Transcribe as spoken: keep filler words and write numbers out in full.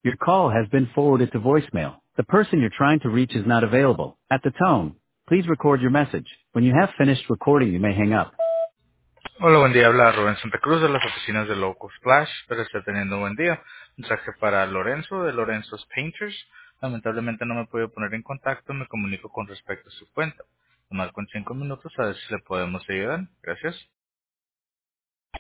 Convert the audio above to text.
Your call has been forwarded to voicemail. The person you're trying to reach is not available. At the tone, please record your message. When you have finished recording, you may hang up. Hola, buen día. Habla Rubén Santa Cruz de las oficinas de Loco Splash. Espero esté teniendo un buen día. Mensaje para Lorenzo de Lorenzo's Painters. Lamentablemente no me puedo poner en contacto. Me comunico con respecto a su cuenta. Me marco en cinco minutos a ver si le podemos ayudar. Gracias.